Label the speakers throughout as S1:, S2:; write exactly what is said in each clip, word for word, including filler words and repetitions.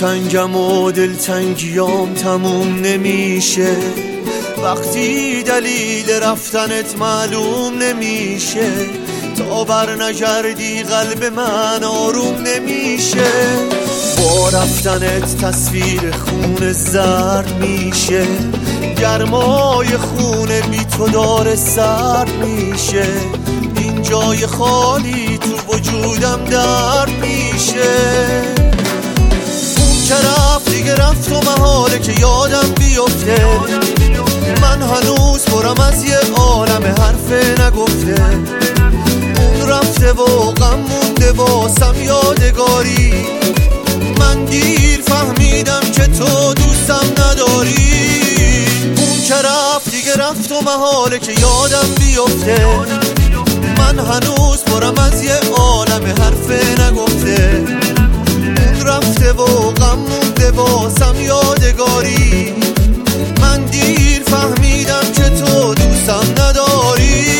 S1: تنگم و دلتنگیام تموم نمیشه، وقتی دلیل رفتنت معلوم نمیشه، تا بر نگردی قلب من آروم نمیشه. با رفتنت تصویر خون زرد میشه، گرمای خونه بی تو داره سرد میشه، این جای خالی تو وجودم درد میشه. اون که رفت دیگه رفت و محاله که یادم بیفته، من هنوز پرم از یه عالم حرف نگفته. اون رفته و غم مونده واسم یادگاری، من دیر فهمیدم که تو دوستم نداری. اون که رفت دیگه رفت و محاله که یادم بیفته، من هنوز پرم از یه عالم حرف نگفته. اون رفته و غم مونده واسم یادگاری، من دیر فهمیدم که تو دوستم نداری.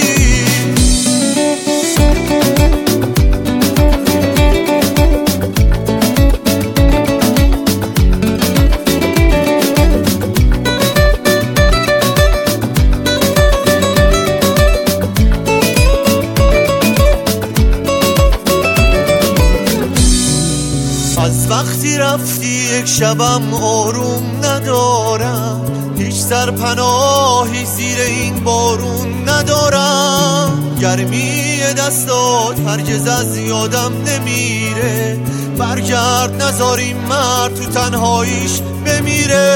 S1: از وقتی رفتی یک شبم آروم ندارم، هیچ سرپناهی زیر این بارون ندارم. گرمی دستات هرگز از یادم نمیره، برگرد نذاریم مرد تو تنهاییش بمیره.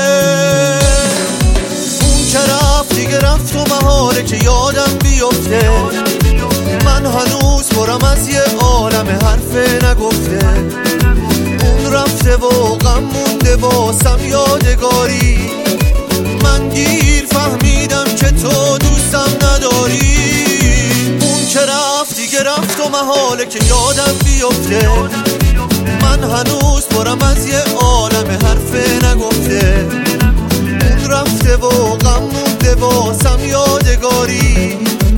S1: اون که رفت دیگه رفت و محاله که یادم بیفته، من هنوز پرم از یه عالم حرف نگفته. رفته و غم مونده واسم یادگاری، من دیر فهمیدم که تو دوستم نداری. اون که رفت دیگه رفت و محاله که یادم بیفته، من هنوز پرم از یه عالم حرف نگفته. اون رفته و غم مونده واسم یادگاری،